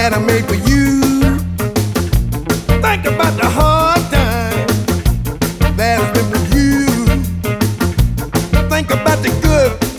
that I made for you. Think about the hard time that has been with you. Think about the good